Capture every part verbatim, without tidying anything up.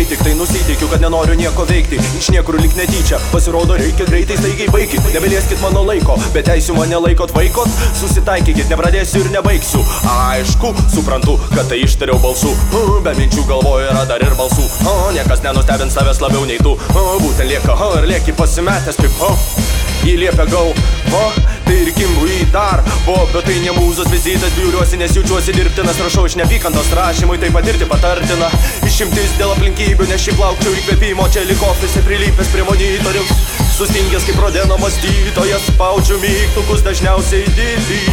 kai tik tai nusiteikiu, kad nenoriu nieko veikti. Iš niekur lik netyčia, pasirodo reikia greitai staigiai baigti. Nebelieskit mano laiko, bet teisių mane laikot vaikot. Susitaikykit, nepradėsiu ir nebaigsiu. Aišku, suprantu, kad tai ištariau balsu. Be minčių galvoju yra dar ir balsų. Niekas nenustebins savęs labiau nei tu. Būtent lieka ir lieki pasimetęs kaip Jį liepia gau, o, tai ir kimbu į darbo. Bet tai ne mūzos vizitas, biuriuosi, nes jaučiuosi dirbtinas. Rašau iš neapykantos rašymui, tai patirti patartina. Išimtis dėl aplinkybių, nes šiaip laukčiau įkvėpimo. Čia lik ofise prilypęs prie monitoriaus, sustingęs kaip rodeno mąstytojas. Spaudžiu mygtukus dažniausiai didį.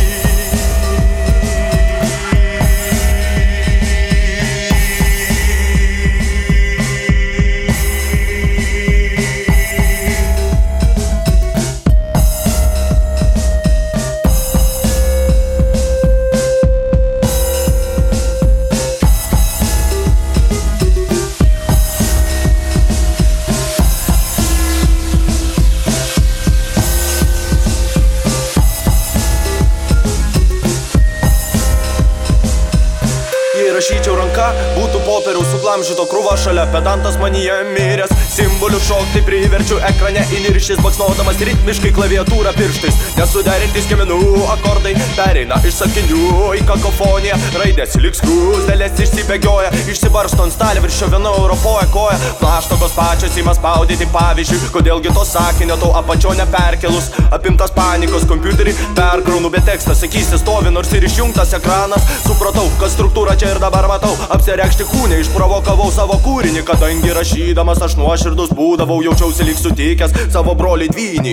Rašyčiau ranka, būtų popieriaus suglamžyto krūva šalia. Pedantas manyje miręs, simbolių šokti priverčiu ekrane įniršis, baksnodamas ritmiškai klaviatūrą pirštais. Nesuderinti skiemenų akordai pereina iš sakinių į kakofoniją. Raidės liks skruzdėlės išsibėgioja, išsibarsto ant stalė viršio viena europoja koja. Plaštokos pačios ima spaudyti pavyzdžiui, kodėlgi to sakinio tau apačio neperkelus. Apimtas panikos kompiuterį perkraunu, bet tekstas sakysi stovi nors ir išjungtas ekranas. Supratau, kad struktūra čia ir dabar matau. Apsireikšti kūnę išprovokavau savo kūrinį, kadangi rašydamas aš nuoširdus būdavau, jaučiausi lyg sutikęs savo brolį dvynį.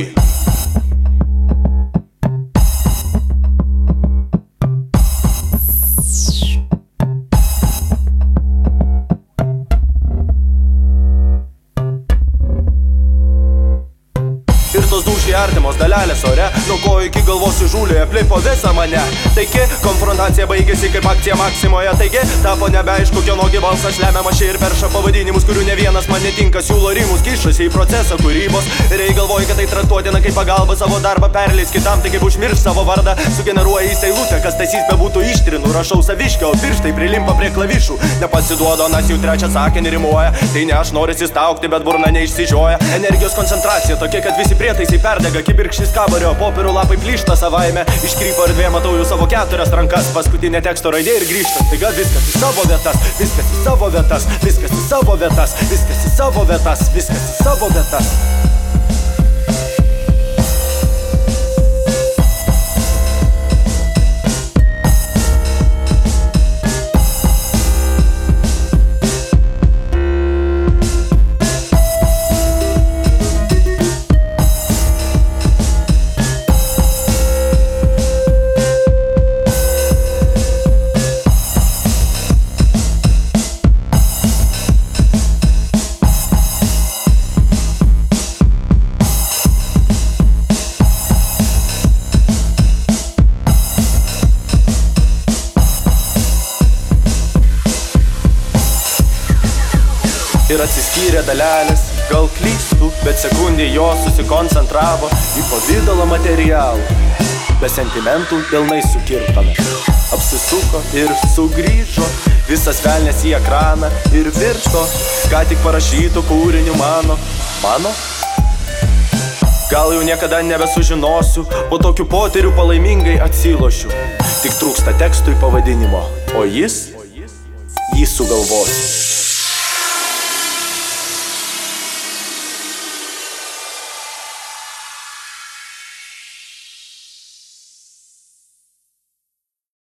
Ir tos dūšiai artimos dalelės ore, nuo ko iki galvos įžūliai aplipo visą mane. Taigi, konfrontacija baigėsi kaip akcija Maksimoje. Taigi, tapo nebeaišku, kieno gi balsas lemiama šį ir perša pavadinimus, kurių ne vienas man netinka. Siūlo rimus, kišasi į procesą kūrybos. Ir jei galvoji, kad tai traktuotina kaip pagalba, savo darbą perleis kitam, tai kaip užmirš savo vardą. Sugeneruoja į seilutę, kas tasys bebūtų ištrinu. Rašau saviškę, o pirštai prilimpa prie klavišų. Nepasiduodo, nas jau trečią sakinį rimuoja. Tai ne aš noriu įstaukti, bet burna neišsižioja. Energijos koncentracija tokia, kad visi prietaisai perdega, kibirkštis kabario, popierių lapai plyšta savaime. Iškrypo erdvė, matau jau savo keturias rankas. Paskutinė teksto raidė ir grįžta. Staiga viskas į savo vietas, viskas į savo vietas, viskas į savo vietas, viskas į savo vietas, viskas į savo vietas. Ir atsiskyrė dalelės, gal klystų, bet sekundė jos susikoncentravo į pavidalą materialų. Be sentimentų delnai sukirtome. Apsisuko ir sugrįžo, visas velnės į ekraną ir virto, ką tik parašytų kūrinių mano. Mano? Gal jau niekada nebesužinosiu, po tokių potyrių palaimingai atsilošiu. Tik trūksta tekstui pavadinimo, o jis, jį sugalvosiu.